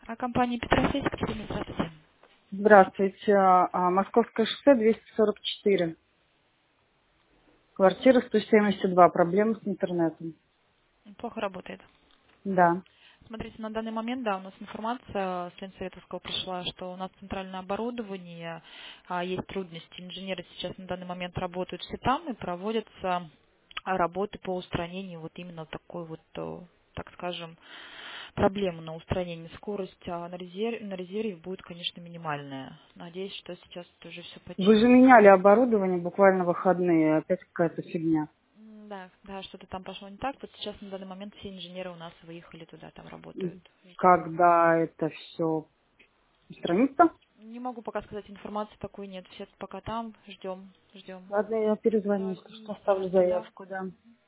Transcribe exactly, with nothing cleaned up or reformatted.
А компания Петросельск, Екатерина, здравствуйте. Здравствуйте. А, Московское шоссе двести сорок четыре. Квартира сто семьдесят два. Проблемы с интернетом. Плохо работает. Да. Смотрите, на данный момент, да, у нас информация с Ленсоветовского пришла, что у нас центральное оборудование, а, есть трудности. Инженеры сейчас на данный момент работают все там и проводятся а, работы по устранению вот именно такой вот, э, так скажем, проблемы на устранение. Скорость а, на резерве, на резерве будет, конечно, минимальная. Надеюсь, что сейчас это уже все Вы же починится. меняли оборудование буквально в выходные. Опять какая-то фигня. М, Да, да, что-то там пошло не так. Вот сейчас на данный момент все инженеры у нас выехали туда, там работают. И Ждем. Когда это все устранится? Не могу пока сказать, информации такой нет. Все пока там, ждем, ждем. Ладно, я перезвоню, Да, если что, извините, оставлю пожалуйста, да. заявку, да.